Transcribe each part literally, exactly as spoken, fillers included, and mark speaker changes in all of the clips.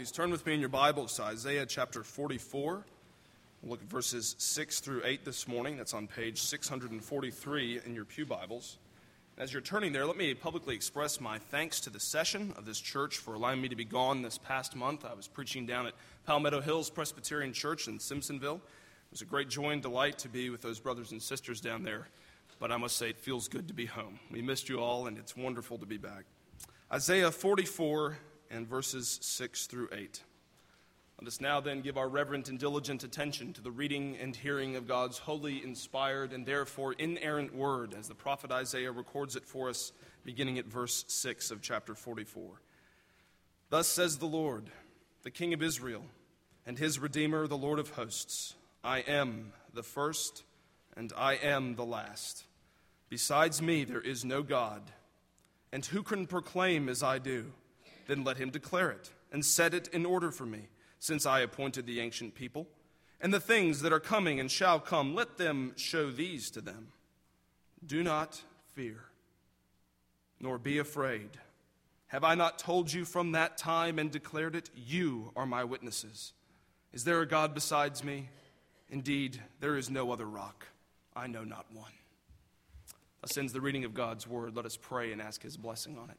Speaker 1: Please turn with me in your Bibles to Isaiah chapter forty-four. We'll look at verses six through eight this morning. That's on page six forty-three in your pew Bibles. As you're turning there, let me publicly express my thanks to the session of this church for allowing me to be gone this past month. I was preaching down at Palmetto Hills Presbyterian Church in Simpsonville. It was a great joy and delight to be with those brothers and sisters down there, but I must say it feels good to be home. We missed you all, and it's wonderful to be back. Isaiah forty-four and verses six through eight. Let us now then give our reverent and diligent attention to the reading and hearing of God's holy, inspired, and therefore inerrant word, as the prophet Isaiah records it for us, beginning at verse six of chapter forty-four. Thus says the Lord, the King of Israel, and his Redeemer, the Lord of hosts, I am the first, and I am the last. Besides me there is no God, and who can proclaim as I do? Then let him declare it, and set it in order for me, since I appointed the ancient people. And the things that are coming and shall come, let them show these to them. Do not fear, nor be afraid. Have I not told you from that time and declared it? You are my witnesses. Is there a God besides me? Indeed, there is no other rock. I know not one. Thus ends the reading of God's word. Let us pray and ask his blessing on it.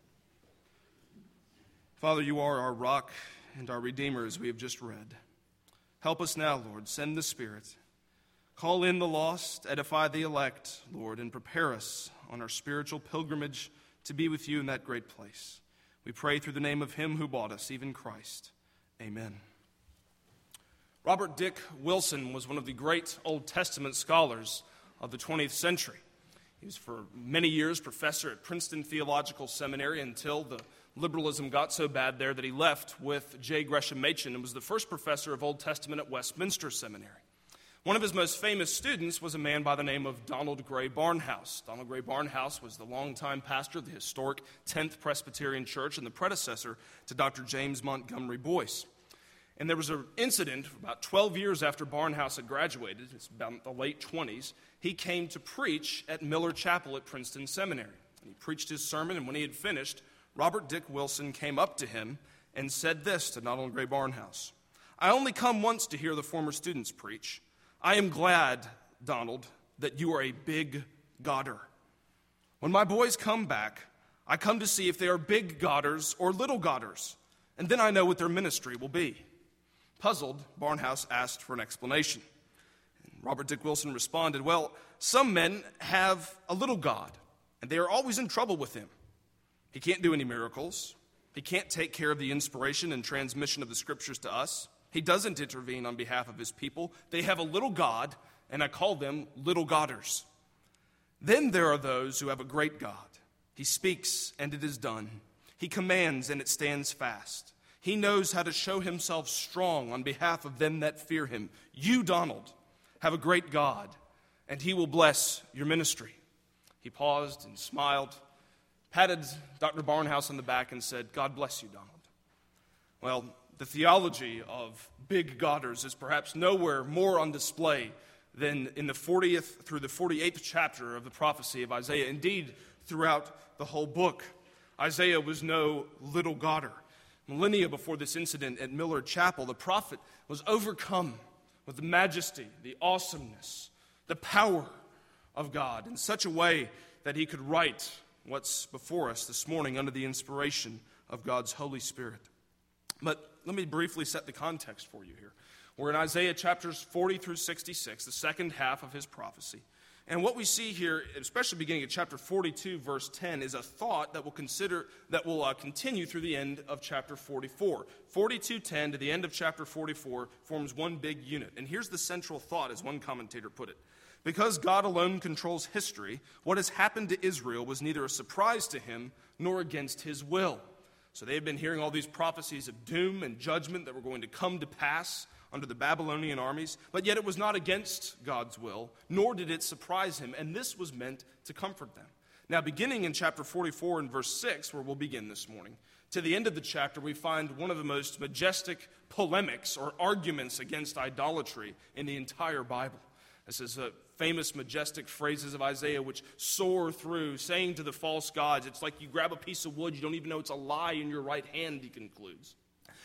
Speaker 1: Father, you are our rock and our Redeemer, as we have just read. Help us now, Lord. Send the Spirit. Call in the lost, edify the elect, Lord, and prepare us on our spiritual pilgrimage to be with you in that great place. We pray through the name of him who bought us, even Christ. Amen. Robert Dick Wilson was one of the great Old Testament scholars of the twentieth century. He was for many years professor at Princeton Theological Seminary until the liberalism got so bad there that he left with J. Gresham Machen and was the first professor of Old Testament at Westminster Seminary. One of his most famous students was a man by the name of Donald Grey Barnhouse. Donald Grey Barnhouse was the longtime pastor of the historic tenth Presbyterian Church and the predecessor to Doctor James Montgomery Boyce. And there was an incident about twelve years after Barnhouse had graduated, it's about the late twenties, he came to preach at Miller Chapel at Princeton Seminary. And he preached his sermon, and when he had finished, Robert Dick Wilson came up to him and said this to Donald Grey Barnhouse. I only come once to hear the former students preach. I am glad, Donald, that you are a big Godder. When my boys come back, I come to see if they are big Godders or little Godders, and then I know what their ministry will be. Puzzled, Barnhouse asked for an explanation. And Robert Dick Wilson responded, well, some men have a little God, and they are always in trouble with him. He can't do any miracles. He can't take care of the inspiration and transmission of the scriptures to us. He doesn't intervene on behalf of his people. They have a little God, and I call them little Godders. Then there are those who have a great God. He speaks, and it is done. He commands, and it stands fast. He knows how to show himself strong on behalf of them that fear him. You, Donald, have a great God, and he will bless your ministry. He paused and smiled, patted Doctor Barnhouse on the back and said, God bless you, Donald. Well, the theology of big Godders is perhaps nowhere more on display than in the fortieth through the forty-eighth chapter of the prophecy of Isaiah. Indeed, throughout the whole book, Isaiah was no little Godder. Millennia before this incident at Miller Chapel, the prophet was overcome with the majesty, the awesomeness, the power of God in such a way that he could write what's before us this morning under the inspiration of God's Holy Spirit. But let me briefly set the context for you here. We're in Isaiah chapters forty through sixty-six, the second half of his prophecy. And what we see here, especially beginning at chapter forty-two, verse ten, is a thought that will consider that will uh, continue through the end of chapter forty-four. forty-two ten to the end of chapter forty-four forms one big unit. And here's the central thought, as one commentator put it. Because God alone controls history, what has happened to Israel was neither a surprise to him nor against his will. So they had been hearing all these prophecies of doom and judgment that were going to come to pass under the Babylonian armies, but yet it was not against God's will, nor did it surprise him, and this was meant to comfort them. Now, beginning in chapter forty-four and verse six, where we'll begin this morning, to the end of the chapter, we find one of the most majestic polemics or arguments against idolatry in the entire Bible. This is a famous, majestic phrases of Isaiah which soar through, saying to the false gods, it's like you grab a piece of wood, you don't even know it's a lie in your right hand, he concludes.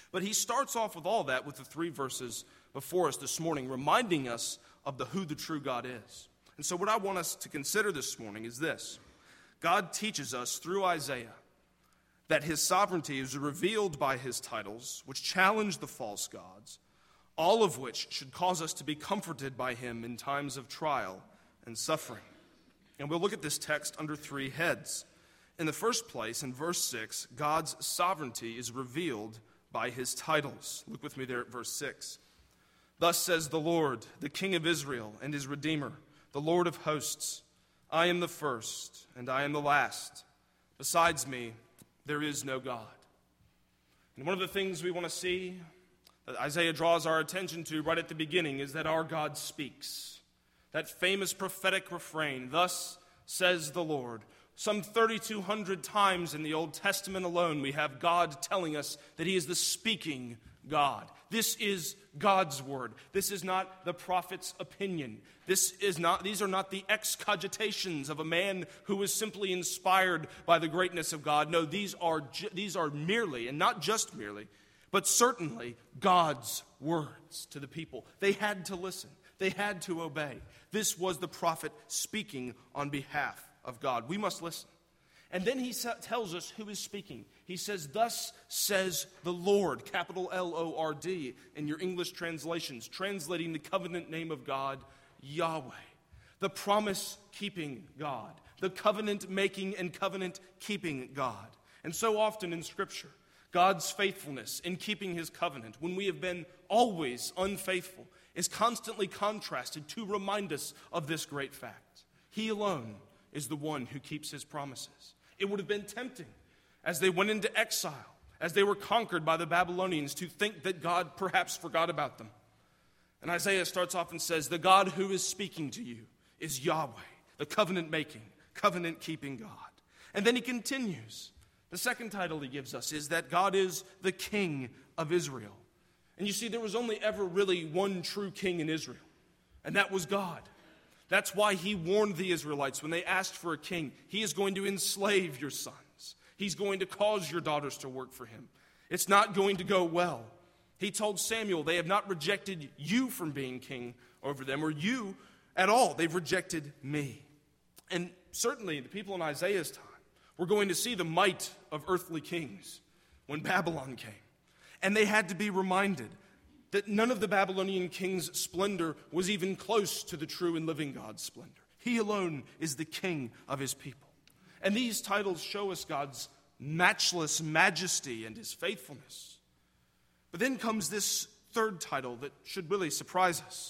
Speaker 1: But he starts off with all that with the three verses before us this morning, reminding us of the who the true God is. And so what I want us to consider this morning is this. God teaches us through Isaiah that his sovereignty is revealed by his titles, which challenge the false gods, all of which should cause us to be comforted by him in times of trial and suffering. And we'll look at this text under three heads. In the first place, in verse six, God's sovereignty is revealed by his titles. Look with me there at verse six. Thus says the Lord, the King of Israel and his Redeemer, the Lord of hosts, I am the first and I am the last. Besides me, there is no God. And one of the things we want to see that Isaiah draws our attention to right at the beginning is that our God speaks. That famous prophetic refrain, thus says the Lord. Some thirty-two hundred times in the Old Testament alone, we have God telling us that he is the speaking God. This is God's word. This is not the prophet's opinion. This is not, these are not the excogitations of a man who was simply inspired by the greatness of God. No, these are, these are merely, and not just merely, but certainly God's words to the people. They had to listen. They had to obey. This was the prophet speaking on behalf of God. We must listen. And then he tells us who is speaking. He says, thus says the Lord, capital L O R D in your English translations, translating the covenant name of God, Yahweh, the promise-keeping God, the covenant-making and covenant-keeping God. And so often in Scripture, God's faithfulness in keeping his covenant, when we have been always unfaithful, is constantly contrasted to remind us of this great fact. He alone is the one who keeps his promises. It would have been tempting as they went into exile, as they were conquered by the Babylonians, to think that God perhaps forgot about them. And Isaiah starts off and says, the God who is speaking to you is Yahweh, the covenant-making, covenant-keeping God. And then he continues. The second title he gives us is that God is the King of Israel. And you see, there was only ever really one true king in Israel, and that was God. That's why he warned the Israelites when they asked for a king. He is going to enslave your sons. He's going to cause your daughters to work for him. It's not going to go well. He told Samuel, they have not rejected you from being king over them, or you at all. They've rejected me. And certainly the people in Isaiah's time were going to see the might of earthly kings when Babylon came. And they had to be reminded that none of the Babylonian king's splendor was even close to the true and living God's splendor. He alone is the king of his people. And these titles show us God's matchless majesty and his faithfulness. But then comes this third title that should really surprise us.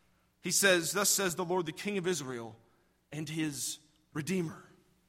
Speaker 1: He says, thus says the Lord, the King of Israel and his Redeemer.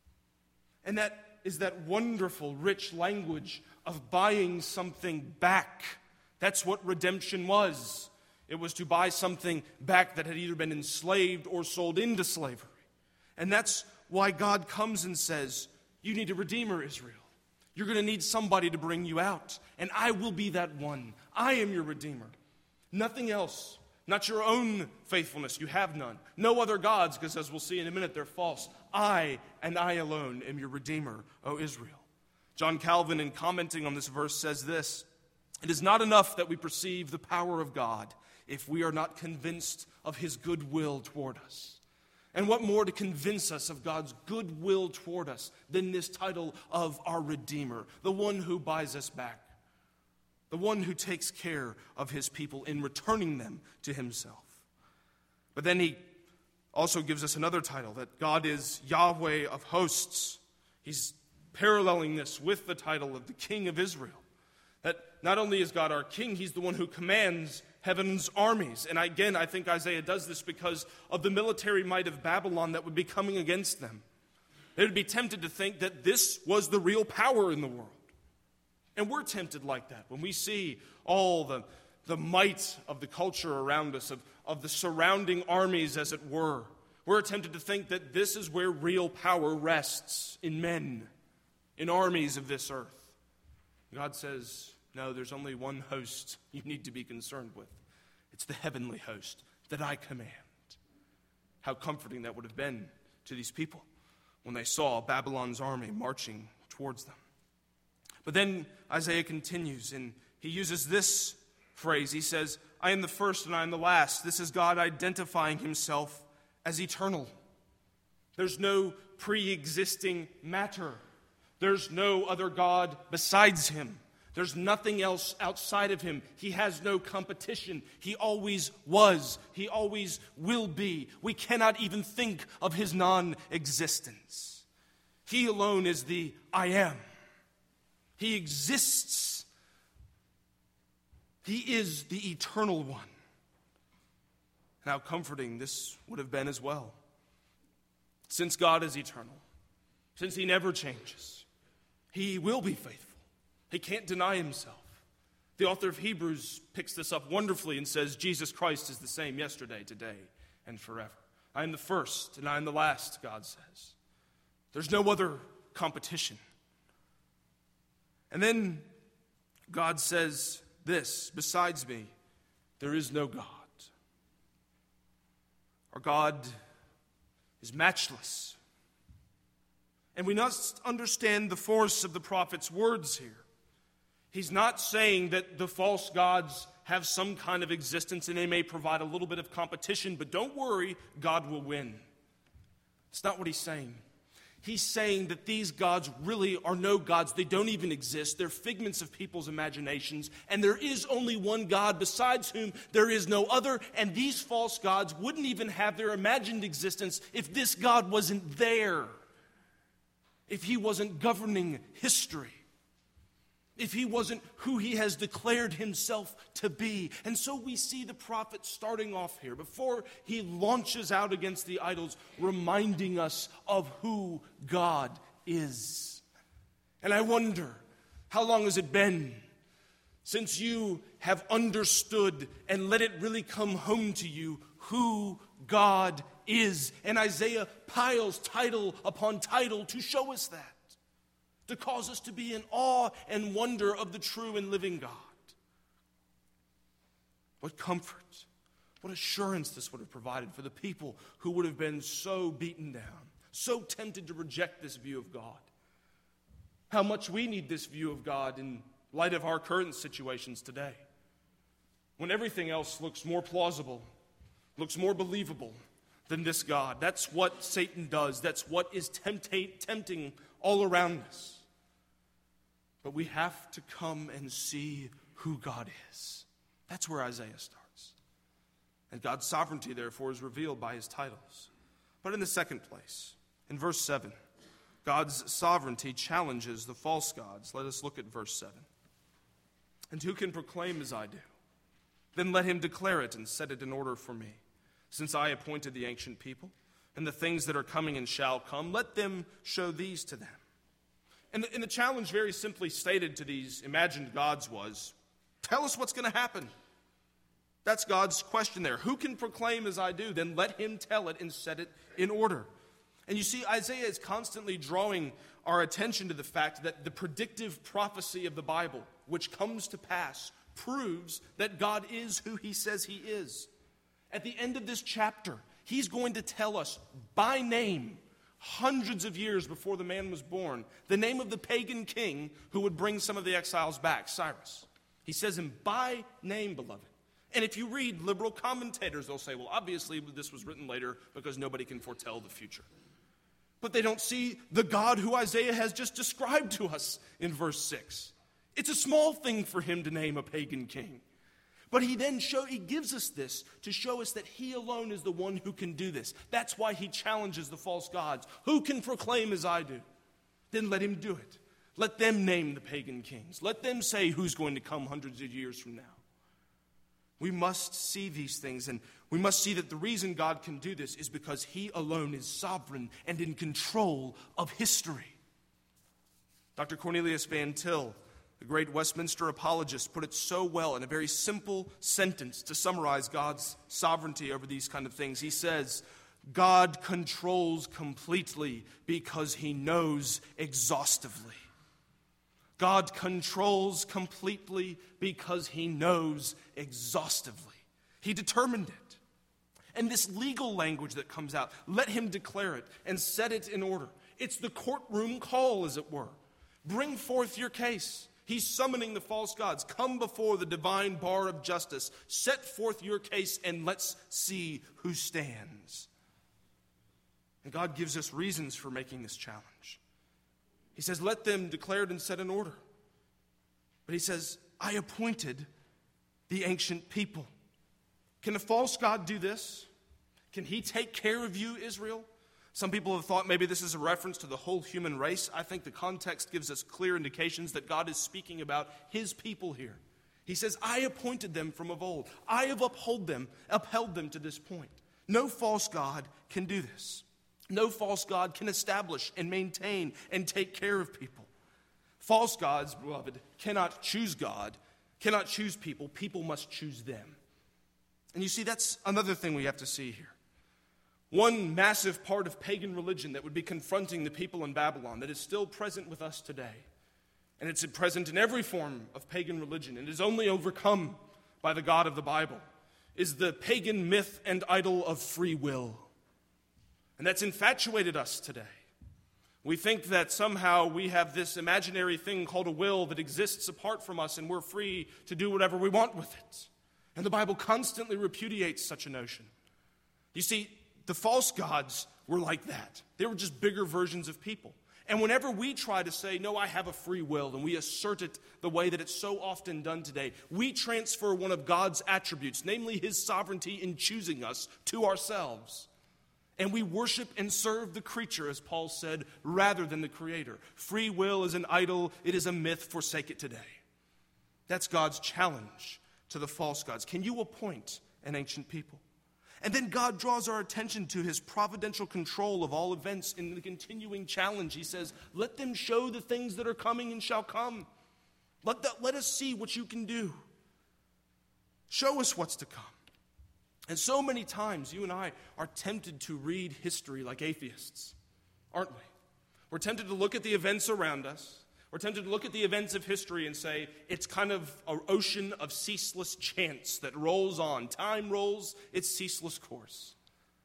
Speaker 1: And that is that wonderful, rich language of buying something back. That's what redemption was. It was to buy something back that had either been enslaved or sold into slavery. And that's why God comes and says, you need a redeemer, Israel. You're going to need somebody to bring you out. And I will be that one. I am your redeemer. Nothing else. Not your own faithfulness. You have none. No other gods, because as we'll see in a minute, they're false. I and I alone am your redeemer, O Israel. John Calvin, in commenting on this verse, says this, it is not enough that we perceive the power of God if we are not convinced of his goodwill toward us. And what more to convince us of God's goodwill toward us than this title of our Redeemer, the one who buys us back, the one who takes care of his people in returning them to himself. But then he also gives us another title, that God is Yahweh of hosts. He's paralleling this with the title of the King of Israel. That not only is God our king, he's the one who commands heaven's armies. And again, I think Isaiah does this because of the military might of Babylon that would be coming against them. They would be tempted to think that this was the real power in the world. And we're tempted like that when we see all the, the might of the culture around us, of, of the surrounding armies, as it were. We're tempted to think that this is where real power rests, in men, in armies of this earth. God says, no, there's only one host you need to be concerned with. It's the heavenly host that I command. How comforting that would have been to these people when they saw Babylon's army marching towards them. But then Isaiah continues in he uses this phrase. He says, I am the first and I am the last. This is God identifying himself as eternal. There's no pre-existing matter. There's no other God besides him. There's nothing else outside of him. He has no competition. He always was. He always will be. We cannot even think of his non-existence. He alone is the I am. He exists. He is the eternal one. And how comforting this would have been as well. Since God is eternal, since he never changes, he will be faithful. He can't deny himself. The author of Hebrews picks this up wonderfully and says, Jesus Christ is the same yesterday, today, and forever. I am the first and I am the last, God says. There's no other competition. And then God says this, besides me, there is no God. Our God is matchless. And we must understand the force of the prophet's words here. He's not saying that the false gods have some kind of existence and they may provide a little bit of competition, but don't worry, God will win. It's not what he's saying. He's saying that these gods really are no gods. They don't even exist. They're figments of people's imaginations, and there is only one God besides whom there is no other, and these false gods wouldn't even have their imagined existence if this God wasn't there, if he wasn't governing history, if he wasn't who he has declared himself to be. And so we see the prophet starting off here, before he launches out against the idols, reminding us of who God is. And I wonder, how long has it been since you have understood and let it really come home to you who God is? And Isaiah piles title upon title to show us that, to cause us to be in awe and wonder of the true and living God. What comfort, what assurance this would have provided for the people who would have been so beaten down, so tempted to reject this view of God. How much we need this view of God in light of our current situations today, when everything else looks more plausible, looks more believable than this God. That's what Satan does. That's what is temptate, tempting all around us. But we have to come and see who God is. That's where Isaiah starts. And God's sovereignty, therefore, is revealed by his titles. But in the second place, in verse seven, God's sovereignty challenges the false gods. Let us look at verse seven. And who can proclaim as I do? Then let him declare it and set it in order for me. Since I appointed the ancient people, and the things that are coming and shall come, let them show these to them. And the, and the challenge, very simply stated to these imagined gods, was, tell us what's going to happen. That's God's question there. Who can proclaim as I do? Then let him tell it and set it in order. And you see, Isaiah is constantly drawing our attention to the fact that the predictive prophecy of the Bible, which comes to pass, proves that God is who he says he is. At the end of this chapter, he's going to tell us by name, hundreds of years before the man was born, the name of the pagan king who would bring some of the exiles back, Cyrus. He says him by name, beloved. And if you read liberal commentators, they'll say, well, obviously this was written later because nobody can foretell the future. But they don't see the God who Isaiah has just described to us in verse six. It's a small thing for him to name a pagan king. But he then show, he gives us this to show us that he alone is the one who can do this. That's why he challenges the false gods. Who can proclaim as I do? Then let him do it. Let them name the pagan kings. Let them say who's going to come hundreds of years from now. We must see these things, and we must see that the reason God can do this is because he alone is sovereign and in control of history. Doctor Cornelius Van Til, the great Westminster apologist, put it so well in a very simple sentence to summarize God's sovereignty over these kind of things. He says, God controls completely because he knows exhaustively. God controls completely because he knows exhaustively. He determined it. And this legal language that comes out, let him declare it and set it in order. It's the courtroom call, as it were. Bring forth your case. He's summoning the false gods. Come before the divine bar of justice. Set forth your case and let's see who stands. And God gives us reasons for making this challenge. He says, let them declare it and set in order. But he says, I appointed the ancient people. Can a false god do this? Can he take care of you, Israel? Some people have thought maybe this is a reference to the whole human race. I think the context gives us clear indications that God is speaking about his people here. He says, I appointed them from of old. I have upheld them, upheld them to this point. No false god can do this. No false god can establish and maintain and take care of people. False gods, beloved, cannot choose God, cannot choose people. People must choose them. And you see, that's another thing we have to see here. One massive part of pagan religion that would be confronting the people in Babylon that is still present with us today. And it's present in every form of pagan religion and is only overcome by the God of the Bible, is the pagan myth and idol of free will. And that's infatuated us today. We think that somehow we have this imaginary thing called a will that exists apart from us and we're free to do whatever we want with it. And the Bible constantly repudiates such a notion. You see, the false gods were like that. They were just bigger versions of people. And whenever we try to say, no, I have a free will, and we assert it the way that it's so often done today, we transfer one of God's attributes, namely his sovereignty in choosing us, to ourselves. And we worship and serve the creature, as Paul said, rather than the Creator. Free will is an idol. It is a myth. Forsake it today. That's God's challenge to the false gods. Can you appoint an ancient people? And then God draws our attention to his providential control of all events in the continuing challenge. He says, let them show the things that are coming and shall come. Let, that, let us see what you can do. Show us what's to come. And so many times you and I are tempted to read history like atheists, aren't we? We're tempted to look at the events around us. We're tempted to look at the events of history and say, it's kind of an ocean of ceaseless chance that rolls on. Time rolls its ceaseless course.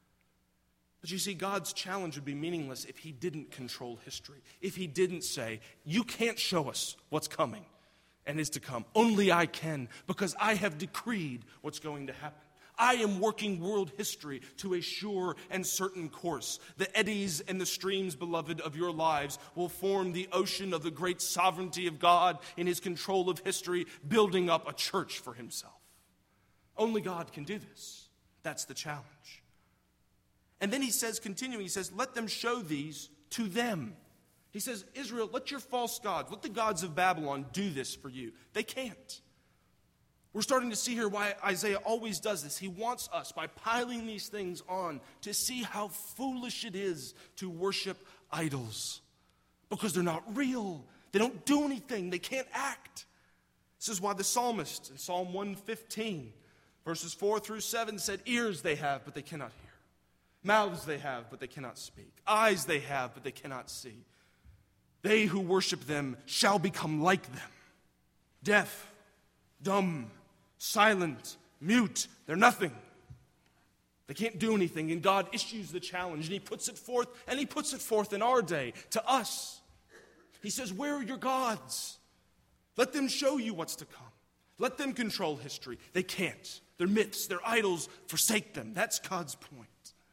Speaker 1: But you see, God's challenge would be meaningless if he didn't control history. If he didn't say, you can't show us what's coming and is to come. Only I can, because I have decreed what's going to happen. I am working world history to a sure and certain course. The eddies and the streams, beloved, of your lives will form the ocean of the great sovereignty of God in his control of history, building up a church for himself. Only God can do this. That's the challenge. And then he says, continuing, he says, let them show these to them. He says, Israel, let your false gods, let the gods of Babylon do this for you. They can't. We're starting to see here why Isaiah always does this. He wants us, by piling these things on, to see how foolish it is to worship idols. Because they're not real. They don't do anything. They can't act. This is why the psalmist in Psalm one fifteen, verses four through seven said, ears they have, but they cannot hear. Mouths they have, but they cannot speak. Eyes they have, but they cannot see. They who worship them shall become like them. Deaf, dumb, silent, mute. They're nothing. They can't do anything. And God issues the challenge, and he puts it forth, and he puts it forth in our day to us. He says, where are your gods? Let them show you what's to come. Let them control history. They can't. They're myths. They're idols. Forsake them. That's God's point.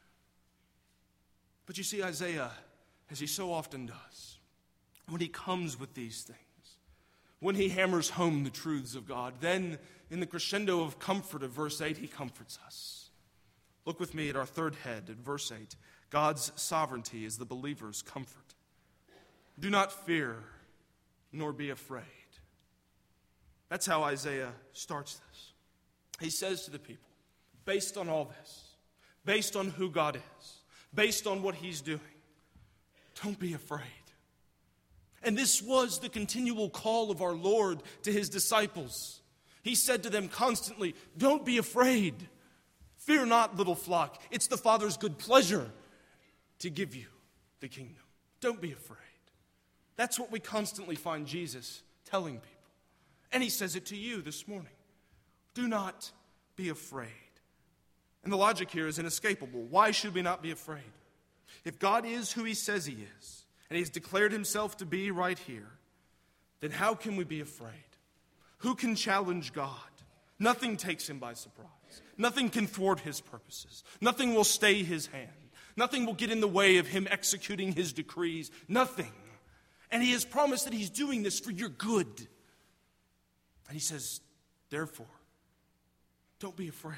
Speaker 1: But you see, Isaiah, as he so often does, when he comes with these things, when he hammers home the truths of God, then in the crescendo of comfort of verse eight, he comforts us. Look with me at our third head at verse eight. God's sovereignty is the believer's comfort. Do not fear, nor be afraid. That's how Isaiah starts this. He says to the people, based on all this, based on who God is, based on what he's doing, don't be afraid. And this was the continual call of our Lord to his disciples. He said to them constantly, don't be afraid. Fear not, little flock. It's the Father's good pleasure to give you the kingdom. Don't be afraid. That's what we constantly find Jesus telling people. And he says it to you this morning. Do not be afraid. And the logic here is inescapable. Why should we not be afraid? If God is who he says he is, and he's declared himself to be right here, then how can we be afraid? Who can challenge God? Nothing takes him by surprise. Nothing can thwart his purposes. Nothing will stay his hand. Nothing will get in the way of him executing his decrees. Nothing. And he has promised that he's doing this for your good. And he says, therefore, don't be afraid.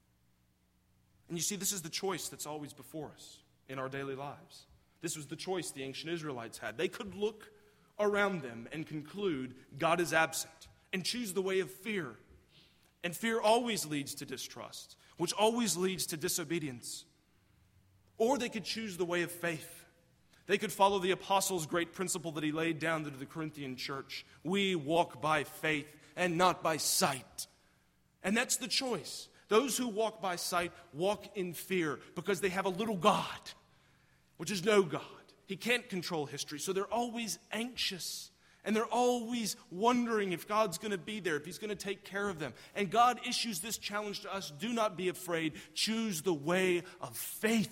Speaker 1: And you see, this is the choice that's always before us in our daily lives. This was the choice the ancient Israelites had. They could look around them and conclude God is absent and choose the way of fear. And fear always leads to distrust, which always leads to disobedience. Or they could choose the way of faith. They could follow the apostles' great principle that he laid down to the Corinthian church. We walk by faith and not by sight. And that's the choice. Those who walk by sight walk in fear because they have a little God, which is no God. He can't control history, so they're always anxious. And they're always wondering if God's going to be there, if he's going to take care of them. And God issues this challenge to us. Do not be afraid. Choose the way of faith.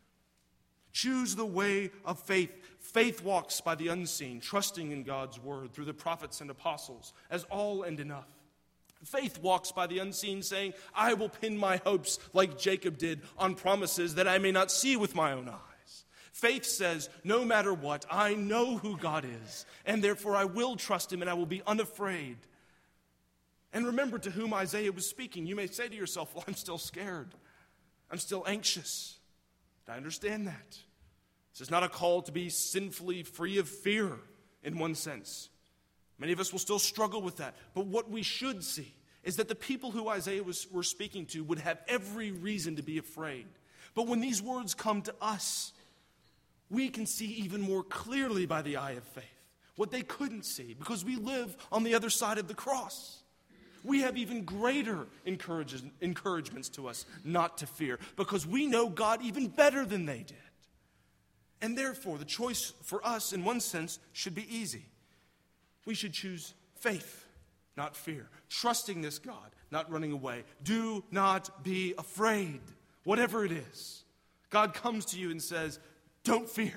Speaker 1: Choose the way of faith. Faith walks by the unseen, trusting in God's word through the prophets and apostles as all and enough. Faith walks by the unseen, saying, I will pin my hopes like Jacob did on promises that I may not see with my own eyes. Faith says, no matter what, I know who God is, and therefore I will trust him and I will be unafraid. And remember to whom Isaiah was speaking. You may say to yourself, well, I'm still scared. I'm still anxious. I understand that. This is not a call to be sinfully free of fear in one sense. Many of us will still struggle with that. But what we should see is that the people who Isaiah was were speaking to would have every reason to be afraid. But when these words come to us, we can see even more clearly by the eye of faith what they couldn't see because we live on the other side of the cross. We have even greater encouragements to us not to fear because we know God even better than they did. And therefore, the choice for us, in one sense, should be easy. We should choose faith, not fear. Trusting this God, not running away. Do not be afraid, whatever it is. God comes to you and says, don't fear.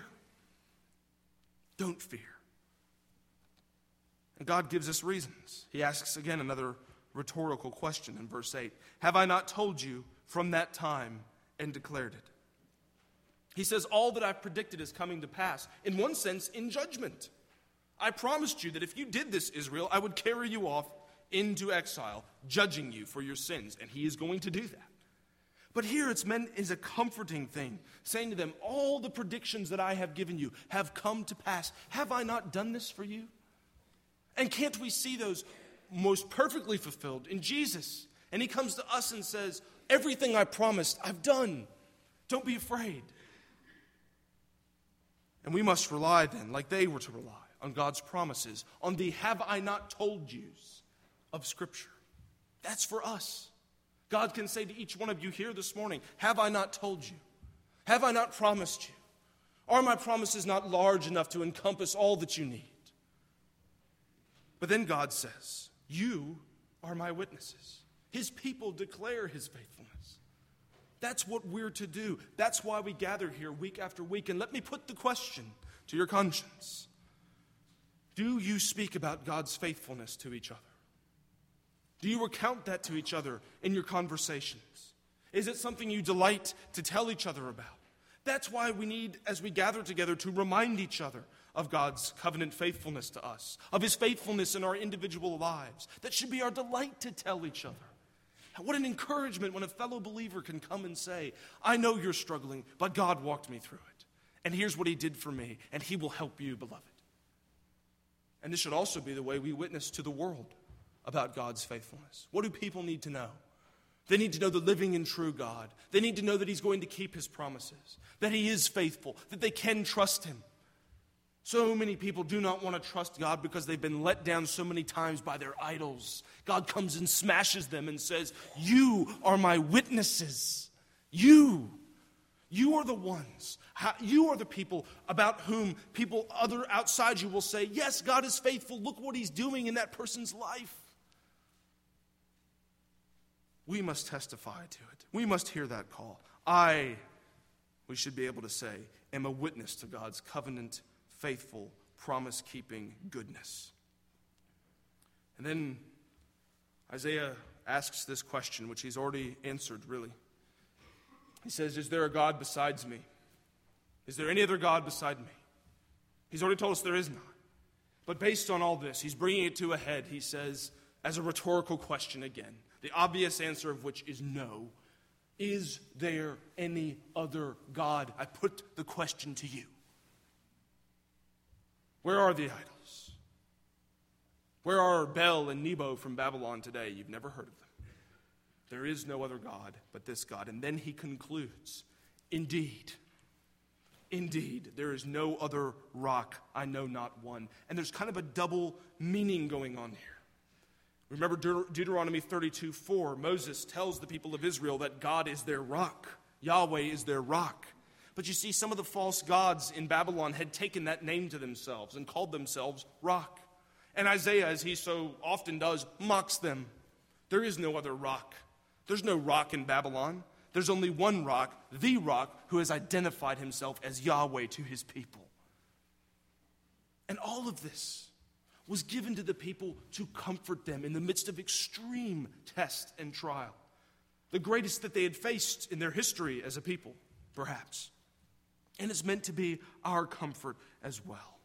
Speaker 1: Don't fear. And God gives us reasons. He asks again another rhetorical question in verse eight. Have I not told you from that time and declared it? He says, all that I've predicted is coming to pass. In one sense, in judgment. I promised you that if you did this, Israel, I would carry you off into exile, judging you for your sins. And he is going to do that. But here it's meant as a comforting thing, saying to them, all the predictions that I have given you have come to pass. Have I not done this for you? And can't we see those most perfectly fulfilled in Jesus? And he comes to us and says, everything I promised, I've done. Don't be afraid. And we must rely then, like they were to rely, on God's promises, on the have I not told yous of Scripture. That's for us. God can say to each one of you here this morning, have I not told you? Have I not promised you? Are my promises not large enough to encompass all that you need? But then God says, you are my witnesses. His people declare his faithfulness. That's what we're to do. That's why we gather here week after week. And let me put the question to your conscience. Do you speak about God's faithfulness to each other? Do you recount that to each other in your conversations? Is it something you delight to tell each other about? That's why we need, as we gather together, to remind each other of God's covenant faithfulness to us, of his faithfulness in our individual lives. That should be our delight to tell each other. What an encouragement when a fellow believer can come and say, I know you're struggling, but God walked me through it. And here's what he did for me, and he will help you, beloved. And this should also be the way we witness to the world about God's faithfulness. What do people need to know? They need to know the living and true God. They need to know that he's going to keep his promises, that he is faithful, that they can trust him. So many people do not want to trust God because they've been let down so many times by their idols. God comes and smashes them and says, you are my witnesses. You. You are the ones. You are the people about whom people other outside you will say, yes, God is faithful. Look what he's doing in that person's life. We must testify to it. We must hear that call. I, we should be able to say, am a witness to God's covenant, faithful, promise-keeping goodness. And then Isaiah asks this question, which he's already answered, really. He says, is there a God besides me? Is there any other God beside me? He's already told us there is not. But based on all this, he's bringing it to a head, he says, as a rhetorical question again, the obvious answer of which is no. Is there any other God? I put the question to you. Where are the idols? Where are Bel and Nebo from Babylon today? You've never heard of them. There is no other God but this God. And then he concludes, indeed, indeed, there is no other rock, I know not one. And there's kind of a double meaning going on here. Remember Deut- Deuteronomy thirty-two four, Moses tells the people of Israel that God is their rock. Yahweh is their rock. But you see, some of the false gods in Babylon had taken that name to themselves and called themselves rock. And Isaiah, as he so often does, mocks them. There is no other rock. There's no rock in Babylon. There's only one rock, the rock, who has identified himself as Yahweh to his people. And all of this was given to the people to comfort them in the midst of extreme test and trial. The greatest that they had faced in their history as a people, perhaps. And it's meant to be our comfort as well.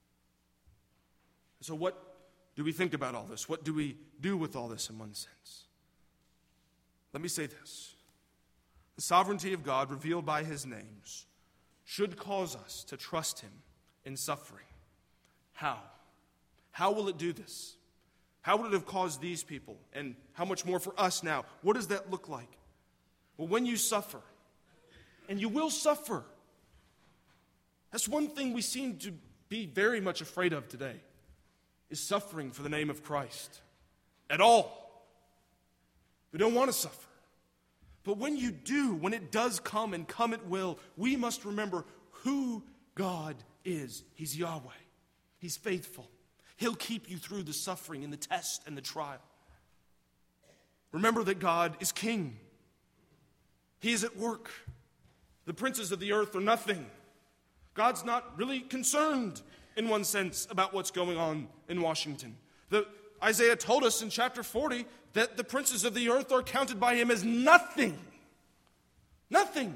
Speaker 1: So what do we think about all this? What do we do with all this in one sense? Let me say this. The sovereignty of God revealed by his names should cause us to trust him in suffering. How? How will it do this? How would it have caused these people? And how much more for us now? What does that look like? Well, when you suffer, and you will suffer, that's one thing we seem to be very much afraid of today, is suffering for the name of Christ. At all. We don't want to suffer. But when you do, when it does come, and come it will, we must remember who God is. He's Yahweh. He's faithful. He'll keep you through the suffering and the test and the trial. Remember that God is king. He is at work. The princes of the earth are nothing. God's not really concerned, in one sense, about what's going on in Washington. The, Isaiah told us in chapter forty that the princes of the earth are counted by him as nothing. Nothing.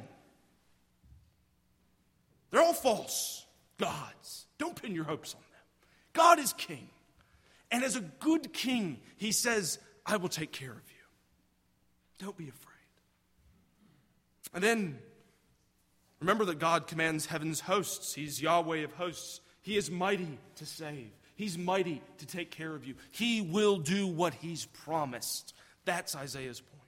Speaker 1: They're all false gods. Don't pin your hopes on them. God is king. And as a good king, he says, I will take care of you. Don't be afraid. And then, remember that God commands heaven's hosts. He's Yahweh of hosts. He is mighty to save. He's mighty to take care of you. He will do what he's promised. That's Isaiah's point.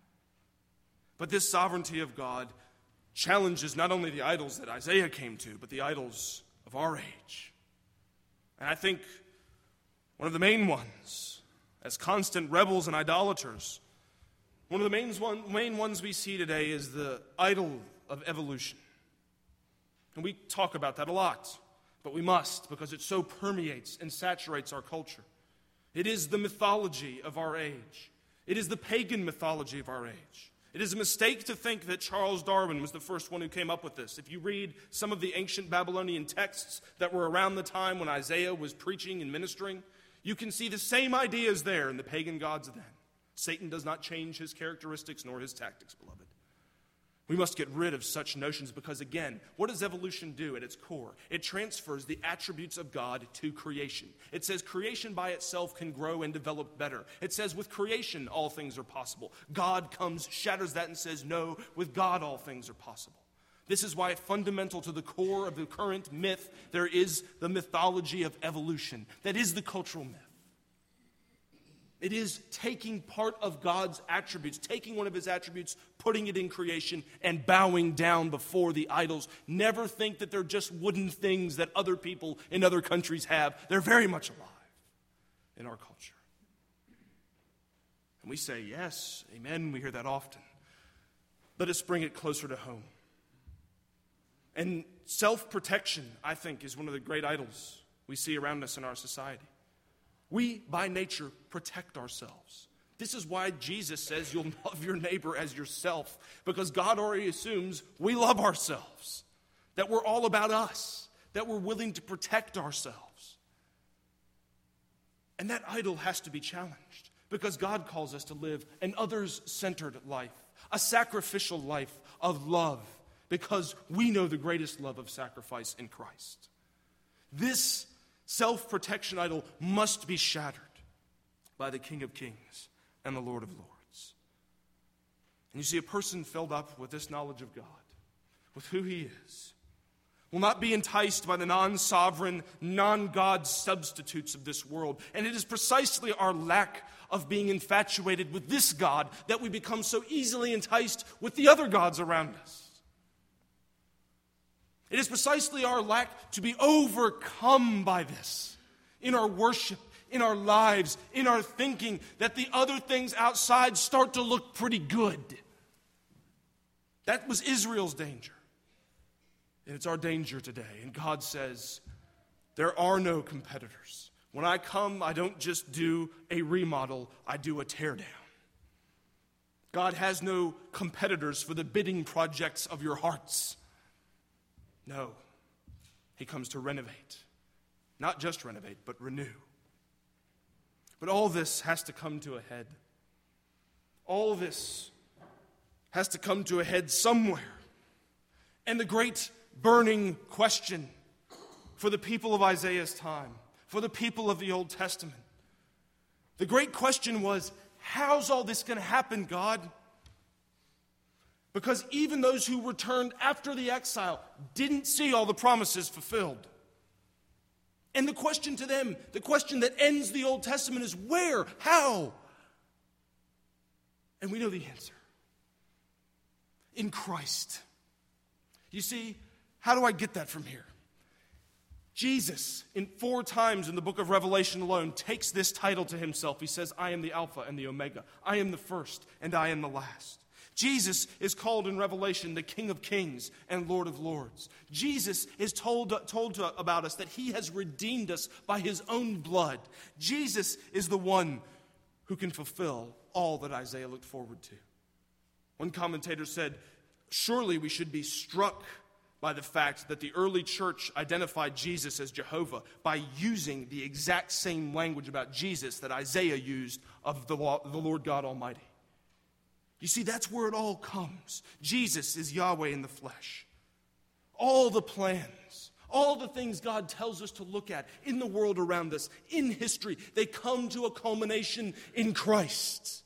Speaker 1: But this sovereignty of God challenges not only the idols that Isaiah came to, but the idols of our age. And I think one of the main ones, as constant rebels and idolaters, one of the main, one, main ones we see today is the idol of evolution. And we talk about that a lot, but we must, because it so permeates and saturates our culture. It is the mythology of our age. It is the pagan mythology of our age. It is a mistake to think that Charles Darwin was the first one who came up with this. If you read some of the ancient Babylonian texts that were around the time when Isaiah was preaching and ministering, you can see the same ideas there in the pagan gods then. Satan does not change his characteristics nor his tactics, beloved. We must get rid of such notions because, again, what does evolution do at its core? It transfers the attributes of God to creation. It says creation by itself can grow and develop better. It says with creation all things are possible. God comes, shatters that and says, no, with God all things are possible. This is why fundamental to the core of the current myth, there is the mythology of evolution. That is the cultural myth. It is taking part of God's attributes, taking one of his attributes, putting it in creation, and bowing down before the idols. Never think that they're just wooden things that other people in other countries have. They're very much alive in our culture. And we say, yes, amen, we hear that often. Let us bring it closer to home. And self-protection, I think, is one of the great idols we see around us in our society. We, by nature, protect ourselves. This is why Jesus says you'll love your neighbor as yourself, because God already assumes we love ourselves, that we're all about us, that we're willing to protect ourselves. And that idol has to be challenged because God calls us to live an others-centered life, a sacrificial life of love, because we know the greatest love of sacrifice in Christ. This self-protection idol must be shattered by the King of Kings and the Lord of Lords. And you see, a person filled up with this knowledge of God, with who he is, will not be enticed by the non-sovereign, non-God substitutes of this world. And it is precisely our lack of being infatuated with this God that we become so easily enticed with the other gods around us. It is precisely our lack to be overcome by this in our worship, in our lives, in our thinking, that the other things outside start to look pretty good. That was Israel's danger. And it's our danger today. And God says, there are no competitors. When I come, I don't just do a remodel, I do a teardown. God has no competitors for the bidding projects of your hearts. No, he comes to renovate. Not just renovate, but renew. But all this has to come to a head. All this has to come to a head somewhere. And the great burning question for the people of Isaiah's time, for the people of the Old Testament, the great question was, how's all this going to happen, God? Because even those who returned after the exile didn't see all the promises fulfilled. And the question to them, the question that ends the Old Testament is where? How? And we know the answer. In Christ. You see, how do I get that from here? Jesus, in four times in the book of Revelation alone, takes this title to himself. He says, I am the Alpha and the Omega. I am the first and I am the last. Jesus is called in Revelation the King of Kings and Lord of Lords. Jesus is told, told to, about us that he has redeemed us by his own blood. Jesus is the one who can fulfill all that Isaiah looked forward to. One commentator said, surely we should be struck by the fact that the early church identified Jesus as Jehovah by using the exact same language about Jesus that Isaiah used of the Lord God Almighty. You see, that's where it all comes. Jesus is Yahweh in the flesh. All the plans, all the things God tells us to look at in the world around us, in history, they come to a culmination in Christ.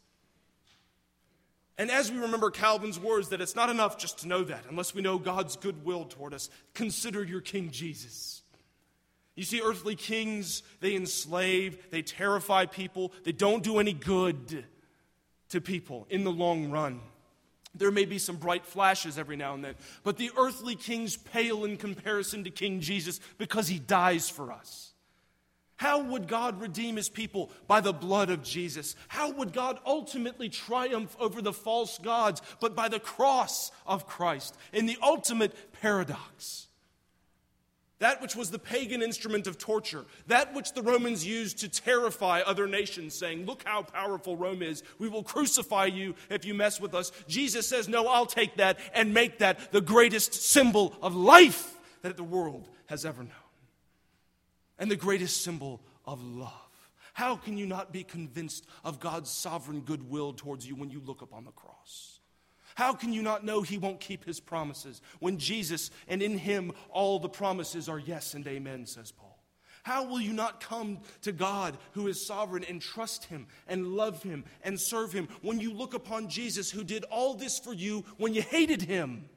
Speaker 1: And as we remember Calvin's words that it's not enough just to know that, unless we know God's goodwill toward us, consider your King Jesus. You see, earthly kings, they enslave, they terrify people, they don't do any good to people in the long run. There may be some bright flashes every now and then, but the earthly kings pale in comparison to King Jesus because he dies for us. How would God redeem his people? By the blood of Jesus. How would God ultimately triumph over the false gods? But by the cross of Christ. In the ultimate paradox. That which was the pagan instrument of torture, that which the Romans used to terrify other nations, saying, look how powerful Rome is. We will crucify you if you mess with us. Jesus says, no, I'll take that and make that the greatest symbol of life that the world has ever known. And the greatest symbol of love. How can you not be convinced of God's sovereign goodwill towards you when you look upon the cross? How can you not know he won't keep his promises when Jesus and in him all the promises are yes and amen, says Paul? How will you not come to God who is sovereign and trust him and love him and serve him when you look upon Jesus who did all this for you when you hated him?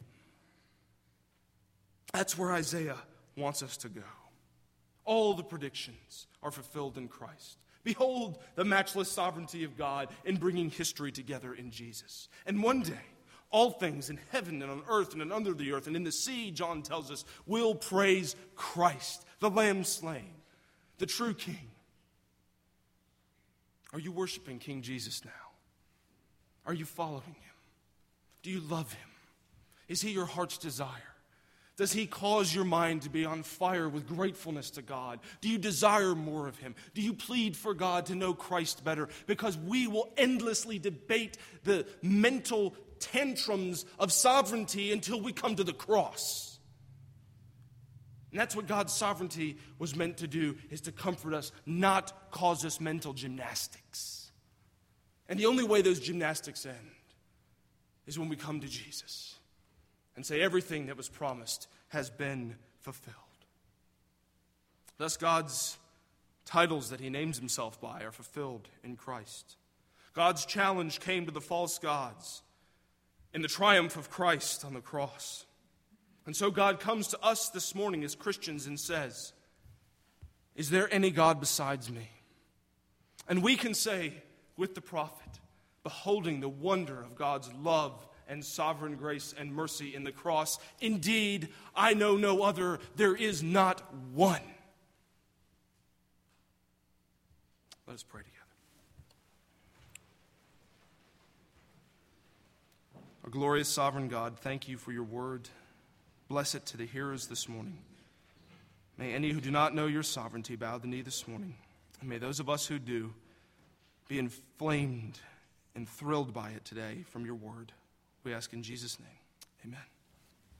Speaker 1: That's where Isaiah wants us to go. All the predictions are fulfilled in Christ. Behold the matchless sovereignty of God in bringing history together in Jesus. And one day, all things in heaven and on earth and under the earth and in the sea, John tells us, will praise Christ, the Lamb slain, the true King. Are you worshiping King Jesus now? Are you following him? Do you love him? Is he your heart's desire? Does he cause your mind to be on fire with gratefulness to God? Do you desire more of him? Do you plead for God to know Christ better? Because we will endlessly debate the mental tantrums of sovereignty until we come to the cross. And that's what God's sovereignty was meant to do, is to comfort us, not cause us mental gymnastics. And the only way those gymnastics end is when we come to Jesus and say everything that was promised has been fulfilled. Thus, God's titles that he names himself by are fulfilled in Christ. God's challenge came to the false gods in the triumph of Christ on the cross. And so God comes to us this morning as Christians and says, is there any God besides me? And we can say with the prophet, beholding the wonder of God's love and sovereign grace and mercy in the cross, indeed, I know no other, there is not one. Let us pray together. Our glorious sovereign God, thank you for your word. Bless it to the hearers this morning. May any who do not know your sovereignty bow the knee this morning. And may those of us who do be inflamed and thrilled by it today from your word. We ask in Jesus' name. Amen.